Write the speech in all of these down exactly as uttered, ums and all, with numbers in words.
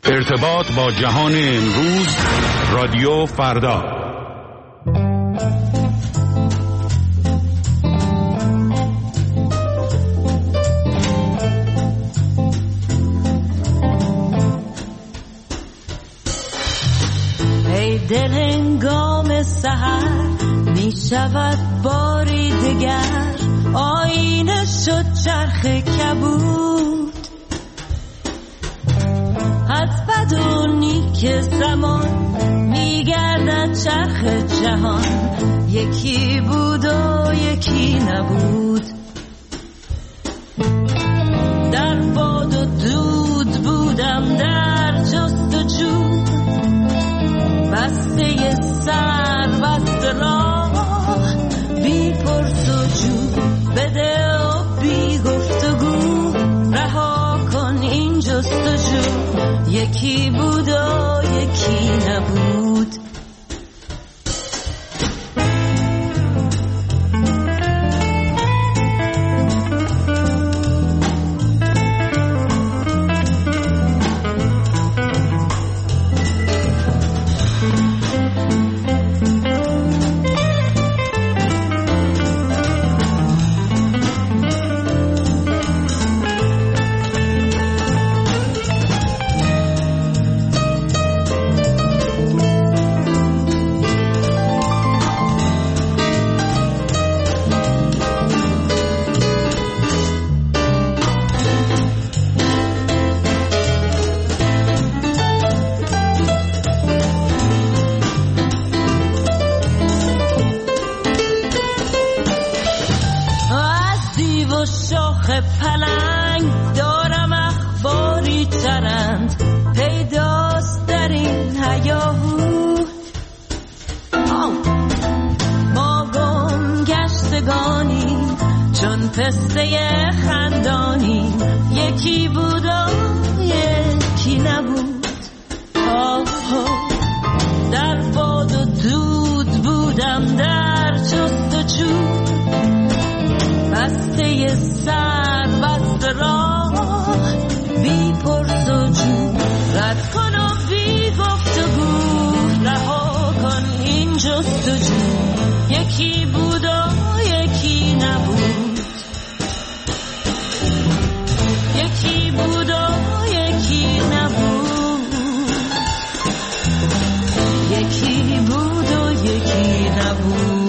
ارتباط با جهان امروز، رادیو فردا. ای دل هنگام سحر می شود باری دگر، آینه شد چرخ کبود. از بد و نیک زمان می گردد چرخ جهان، یکی بود و یکی نبود. در باد و دود بودم، در جست و جو، بسته سر بسته راه، بی پرس و جو، بده و بی گفتگو، رها کن این جستجو. یکی بود و یکی نبود. پلنگ دارم اخباری چرند، پیداست در این هیاهو. ما گم گشتگانی چون پسته خندانی، یکی بود و یکی نبود. آه در باد و دود بودم، در جست و جو، بسته سر بسته راه، بی پرس و جو، رد کن و بی گفتگو، رها کن این جست و جو. یکی بود و یکی نبود. یکی بود و یکی نبود. یکی بود و یکی نبود.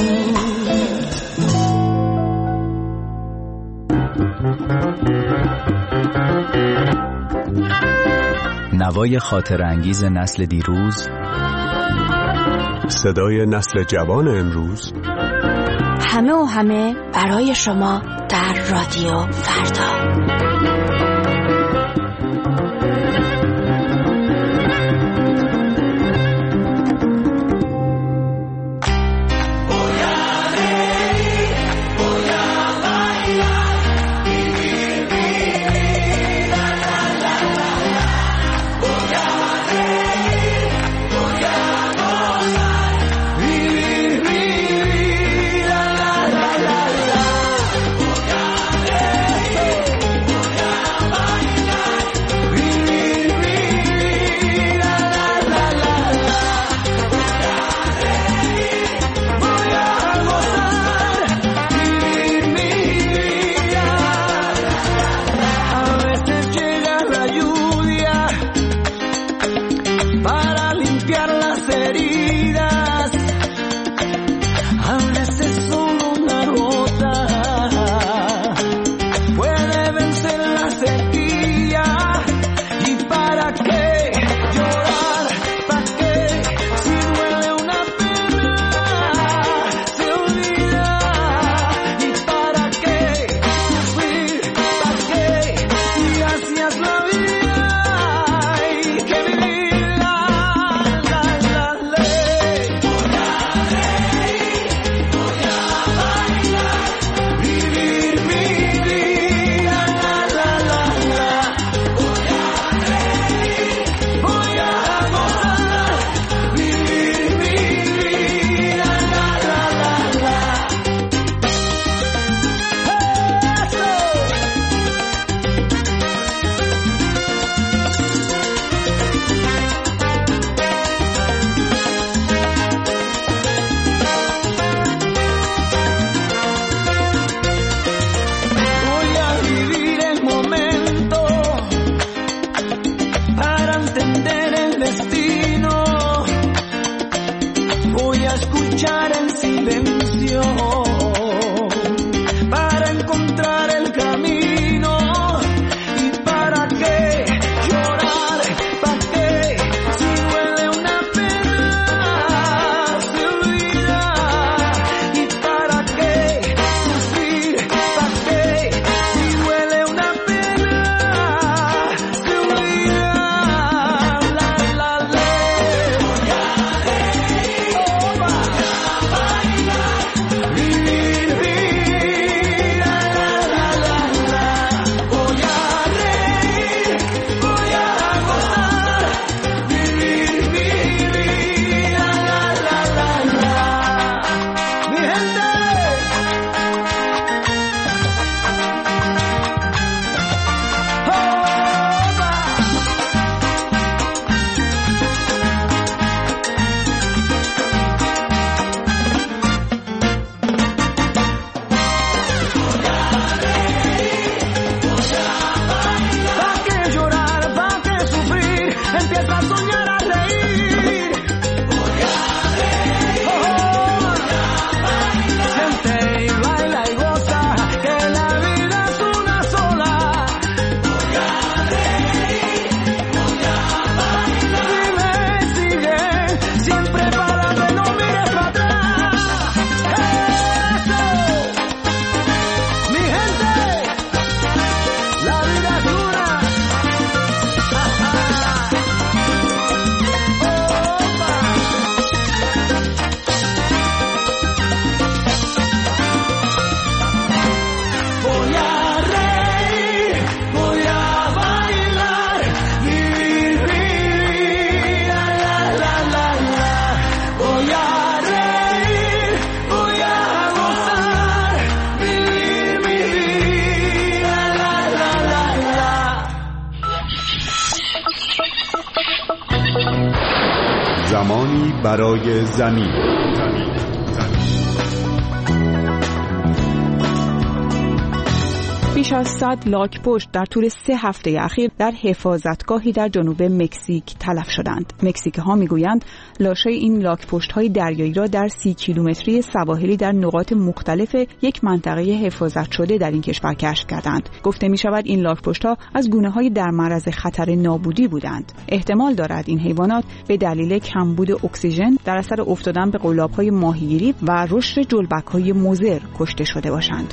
نوای خاطر انگیز نسل دیروز، صدای نسل جوان امروز، همه و همه برای شما در رادیو فردا. زمانی برای زمین. بیش از صد لاک‌پشت در طول سه هفته اخیر در حفاظتگاهی در جنوب مکزیک تلف شدند. مکزیکی‌ها میگویند لاشه این لاک‌پشت‌های دریایی را در سی کیلومتری سواحلی در نقاط مختلف یک منطقه حفاظت شده در این کشور کشف کردند. گفته می‌شود این لاک‌پشت‌ها از گونه‌های در معرض خطر نابودی بودند. احتمال دارد این حیوانات به دلیل کمبود اکسیژن در اثر افتادن به قلاب‌های ماهیگیری و رشد جلبک‌های مضر کشته شده باشند.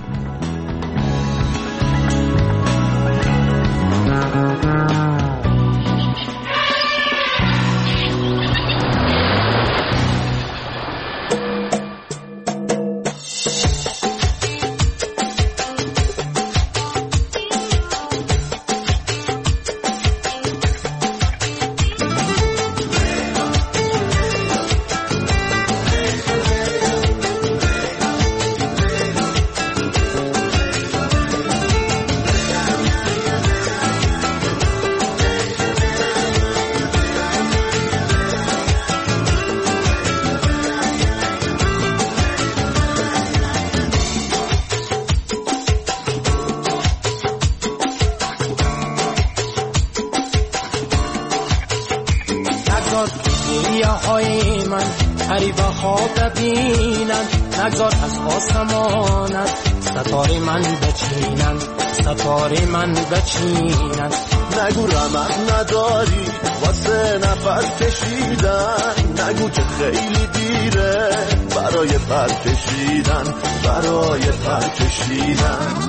های من حریف ها ببینن، نگذار از آسمانت ستاره من بچینن، ستاره من بچینن. نگو رمق نداری واسه نفس کشیدن، نگو که خیلی دیره برای پر کشیدن، برای پر کشیدن.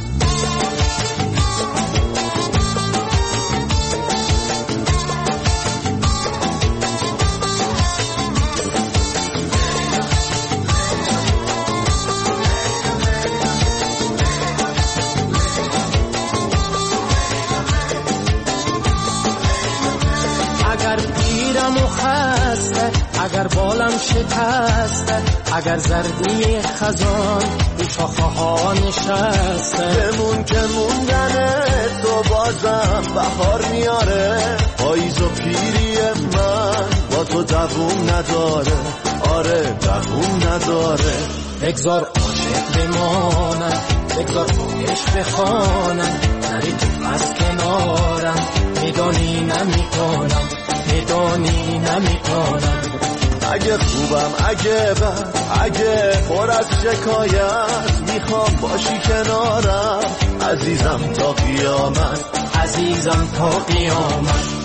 اگر بالم شکسته، اگر زردی خزان رو شاخه ها نشسته، بمون که موندن تو بازم بهار میاره، پاییز و پیری من با تو دووم نداره، آره دووم نداره. بگذار عاشق بمانم، بگذار خواهش بخوانم، نری تو از کنارم، میدانی نمیکنم، میدانی نمیکنم. اگه خوبم اگه بد اگه پر از شکایت، میخوام باشی کنارم عزیزم تا قیامت، عزیزم تا قیامت.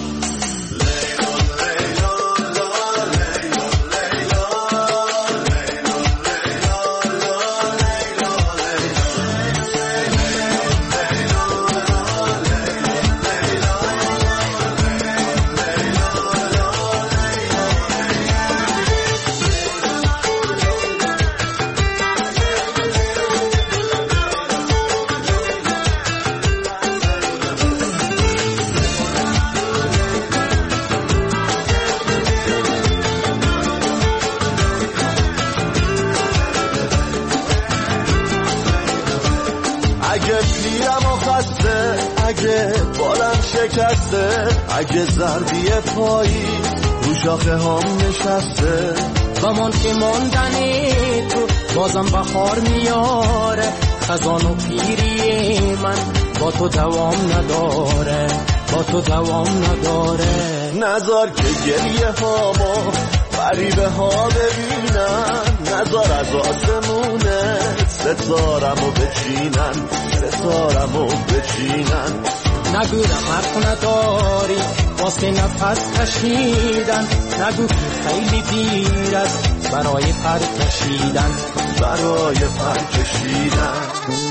اگه بالم شکسته، اگه زردی پایی رو شاخه هم نشسته، گمان که ماندنی تو بازم بخار میاره، خزان و پیری من با تو دوام نداره، با تو دوام نداره. نذار که گریه هامو غریبه ها ببینن، نذار از آسمونه ستارمو بچینن، ستارمو بچینن. نگو رمق نداری واسه نفس کشیدن، نگو که خیلی دیر است برای پر کشیدن، برای پر کشیدن.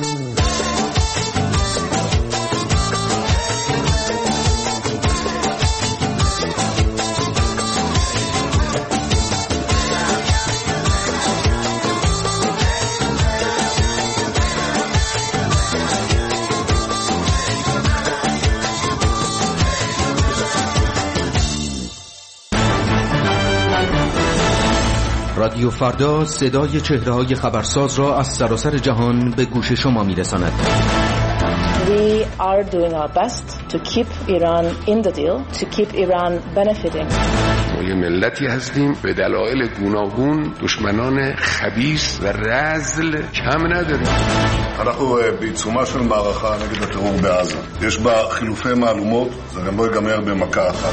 رادیو فردا صدای چهره‌های خبرساز را از سراسر جهان به گوش شما می‌رساند. We are doing our best to keep Iran in the deal, to keep Iran benefiting. ما یه ملتی هستیم به دلایل گوناگون دشمنان خبیث و رذل کم نداریم. אנחנו בעיצומה של מערכה נגד הטרור בעזה. יש בה חילופי מהלומות, זה גם לא ייגמר במכה אחת.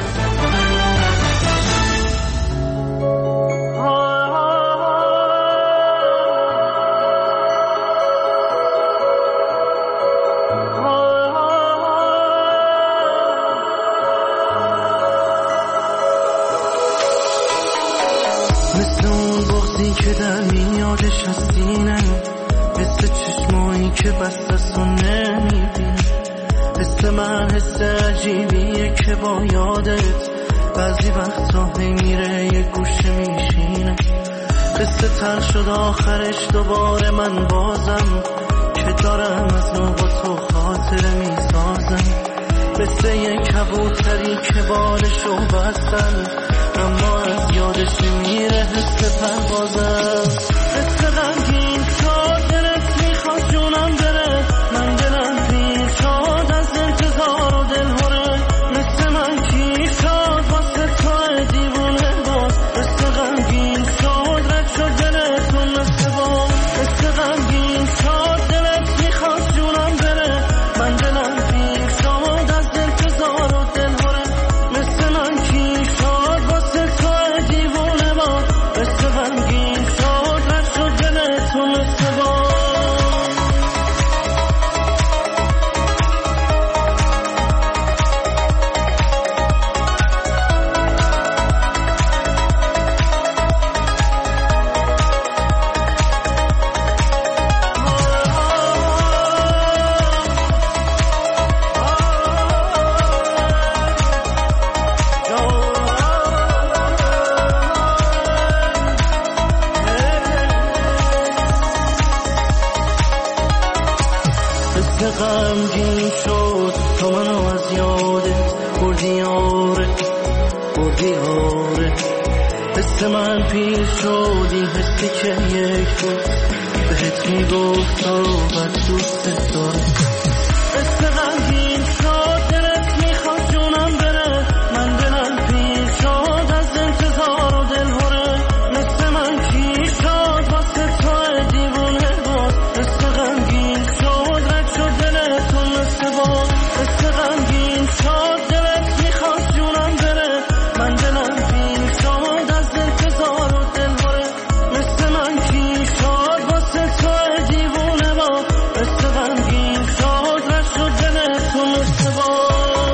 مثل اون بغضی که در میادش هستینم، مثل چشمایی که بست است و نمیبینم، مثل من حس عجیبیه که با یادت بعضی وقتا هی میره یه گوشه میشینم. قصه تر شد آخرش دوباره من بازم که دارم از نو با تو خاطره میسازم. مثل یه کبوتری که بالشو بستن اما از یادش میره حس پروازم. مثل غمگین شد دلت میخواد جونم بره، من دلم پیر شد از انتظار و دلهوره. مثل من کی شد واسه تو دیوونه باز، مثل غمگین شد رد شد دلتون مثل باز. مثل غمگین شد دلت میخواد جونم بره، من دلم پیر شد از انتظار و دلهوره. مثل من کی شد واسه تو دیوونه باز، مثل غمگین شد رد شد دلتون مثل باز. غمگین شد تو منو از یادت بردی آره بردی آره. حس من پیر شد این حسی که یک روز بهت میگفت تو بد دوست داره. حس غمگین شد دلت میخواد جونم بره، من دلم پیر شد از انتظار و دلهوره. مثل من کی شد واسه تو دیوونه باز، مثل غمگین شد رد شد دلتون مثل باز. مثل غمگین شد دلت میخواد جونم بره، من دلم پیر شد از انتظار و دلهوره. مثل من کی شد واسه تو دیوونه باز، مثل غمگین شد رد شد دلتون مثل باز.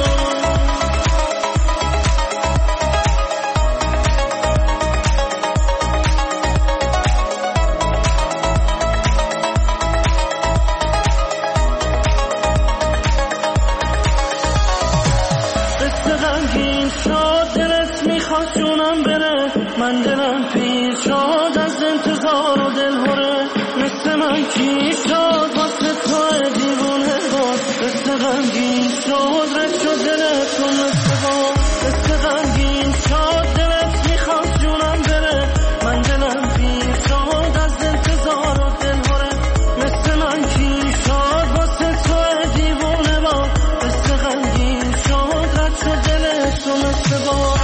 غمگین شد دلت میخواد جونم بره، من دلم پیر شد از انتظار و دلهوره. مثل من کی شد واسه تو دیوونه باز، مثل غمگین شد رد شد دلتون مثل باز. مثل غمگین شد دلت میخواد جونم بره، من دلم پیر شد از انتظار و دلهوره. مثل من کی شد واسه تو دیوونه باز، مثل غمگین شد رد شد دلتون مثل باز.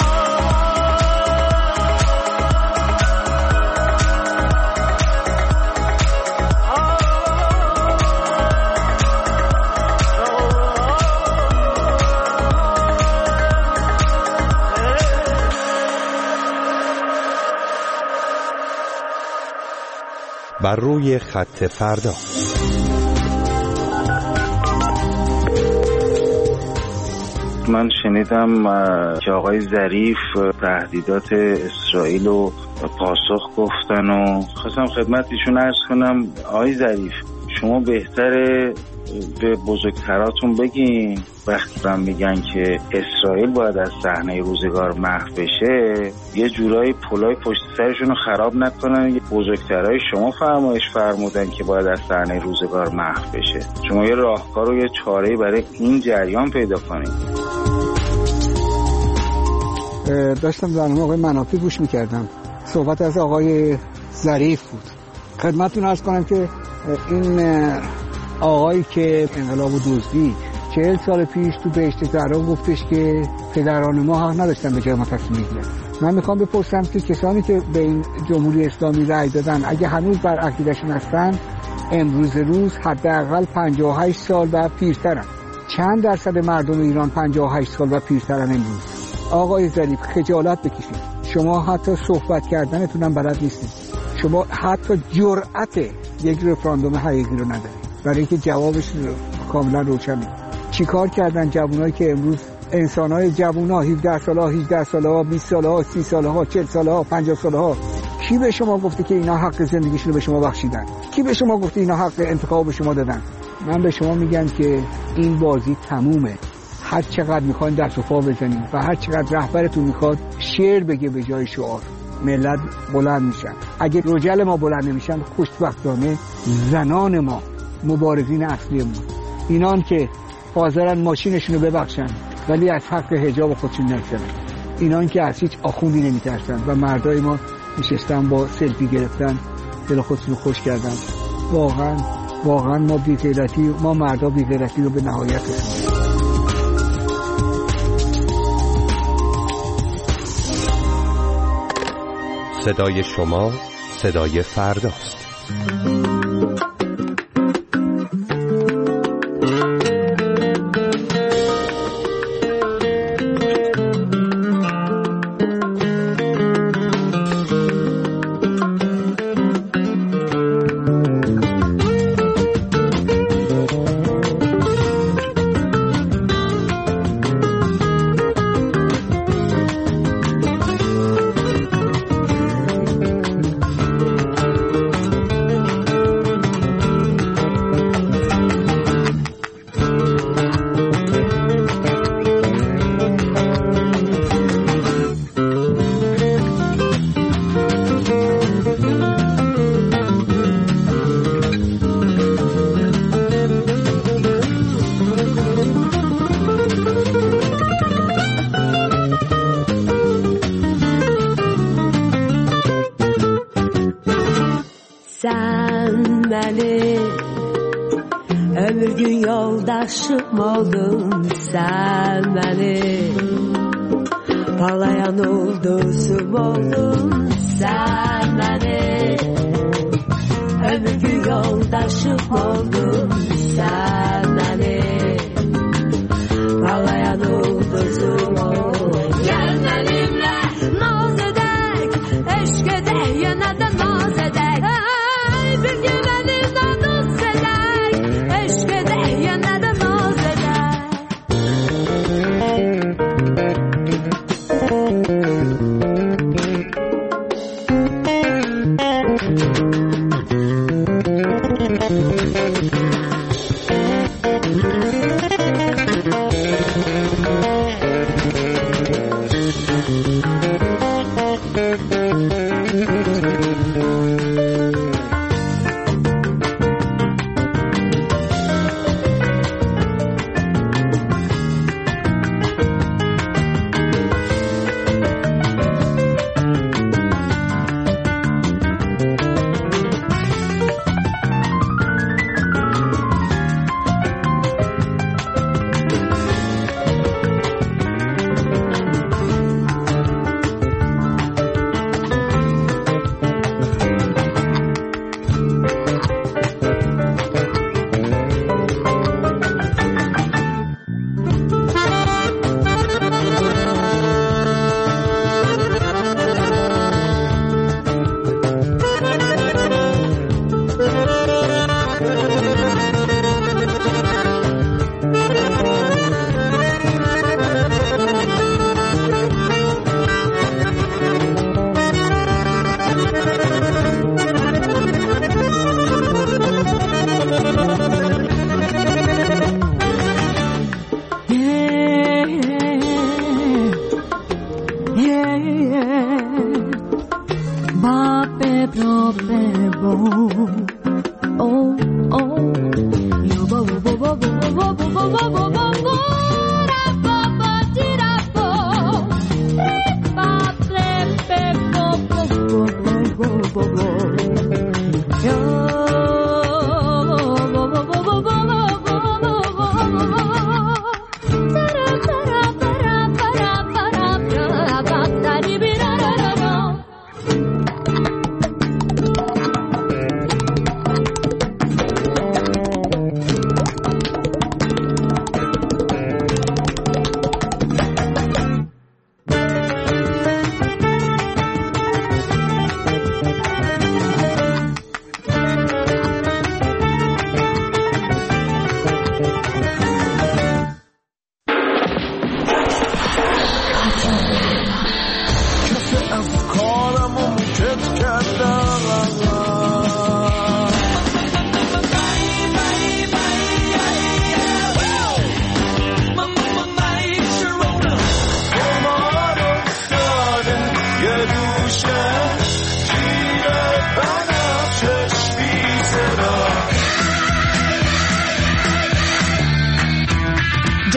بر روی خط فردا. من شنیدم که آقای ظریف تهدیدات اسرائیل رو پاسخ گفتن و خواستم خدمتشون عرض کنم آقای ظریف شما بهتره به بزرگتراتون بگین وقتی هم میگن که اسرائیل باید از صحنه روزگار محو بشه یه جورایی پلای پشت سرشون رو خراب نکنن. بزرگترای شما فرمایش فرمودن که باید از صحنه روزگار محو بشه. شما یه راهکار و یه چاره‌ای برای این جریان پیدا کنید. داشتم برنامه آقای منافی گوش میکردم، صحبت از آقای ظریف بود. خدمتتون عرض کنم که این آقایی که انقلاب و دزدید چهل سال پیش تو بهشت زهرا گفتش که پدران ما حق نداشتن به جای ما تصمیم بگیرن. من میخوام بپرسم که کسانی که به این جمهوری اسلامی رأی دادن اگه هنوز بر عقیدهشون هستن، امروز روز حداقل پنجاه و هشت سال و پیرترن. چند درصد مردم ایران پنجاه و هشت سال و پیرترن امروز؟ آقای ظریف خجالت بکشید. شما حتی صحبت کردنتون هم بلد نیستید. شما حتی جرأت یک رفراندوم حقیقی رو ندارید برای اینکه جوابش کاملا روشنه. چیکار کردن جوانایی که امروز انسانای جوونا هفده ساله‌ها، هجده ساله‌ها، بیست ساله‌ها، سی ساله‌ها، چهل ساله‌ها، پنجاه ساله‌ها، کی به شما گفته که اینا حق زندگیشون رو به شما بخشیدن؟ کی به شما گفته اینا حق انتخاب به شما دادن؟ من به شما میگم که این بازی تمومه. هر چقدر میخواین دست و پا بزنید و هر چقدر رهبرتون میخواد شعر بگه به جای شعار، ملت بلند میشن. اگه رجال ما بلند نمیشن، خوشبختانه زنان ما مبارزین اصلی ما، اینان که حاضرن ماشینشون رو ببخشن ولی از حق حجاب خودشون نگذرن، اینان که از هیچ آخوندی نمیترسن و مردای ما نشستن با سلفی گرفتن دل خودشون خوش کردن. واقعا واقعا ما بی‌غیرتی، ما مردا بی‌غیرتی رو به نهایت رسوندیم. صدای شما صدای فرداست. Ömür gün yoldaşım oldun sen benim, parlayan ulduzum oldun sen benim. Ömür gün yoldaşım oldun sen benim, parlayan ulduzum oldun. Gel benimle naz edek, eşk edek, yana da naz edek. Ay bir gün benimle naz edek, eşk edek, yana da naz edek.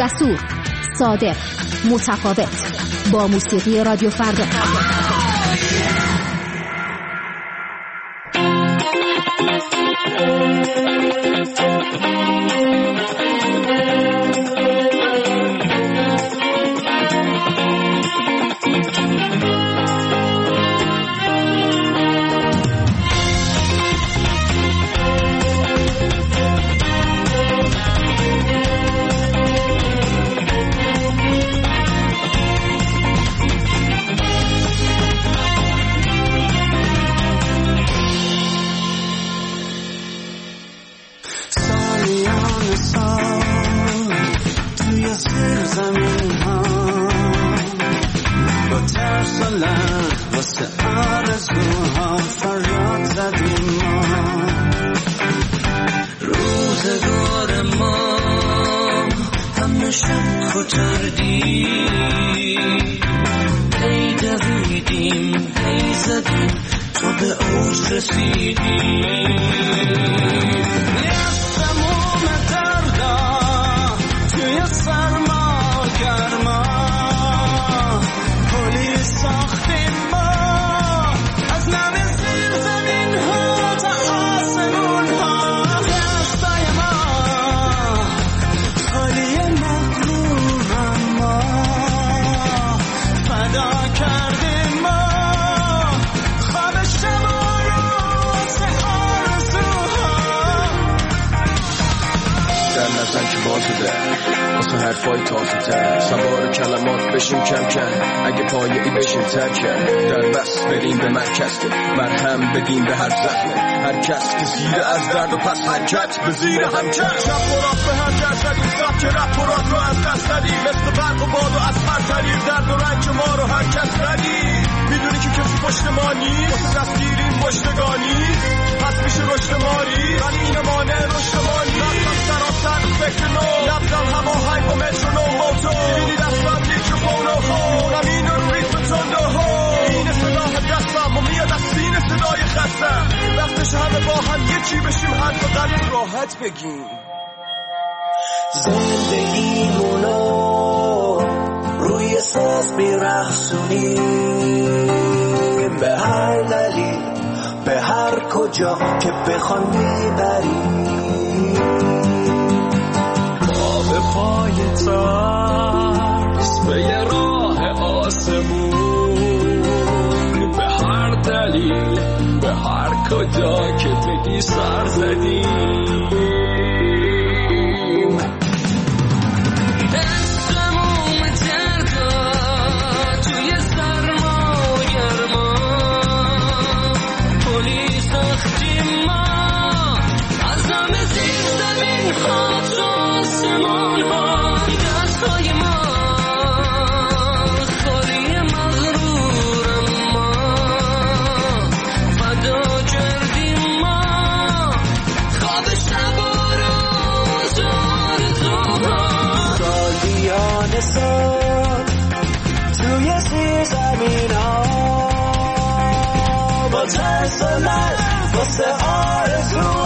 جسور، صادق، متفاوت، با موسیقی رادیو فردا. حرفای تازه تر سوار کلمات بشیم کم کم اگه پایه‌ای بشیم ترکم در بس بریم به مرکز مرهم بدیم به هر زخم هر کس که زیر از درد و پس حرکت به زیر هم کرد شب برات به هر جرد زدیم سب که رفت برات رو از دست دادیم مثل برق و باد و از هر طریق درد و رنج ما رو هر کس ردیم میدونی که کسی پشت ما نیست واسه دستگیریم پشتگانی پس میشه رشد ماری ولی این مانع رشد ما نیست رفتم سراسر فکر نو نبزم هوا های با مترونوم موتور میبینی دستم میکروفون و خونم این رو ریتم تنده ها این صداه دستم و میاد از سینه صدای خستم وقتش همه با هم یکی بشیم حرف و قلب راحت بگیم زندگیمونو روی ساز میرخصونیم به هر دلیل به هر کجا که بخوان میبریم ما به پای ترس به یه راه آسمون به هر دلیل به هر کجا که بگی سر زدیم توی زیر زمین ها با ترس و لرز واسه آرزو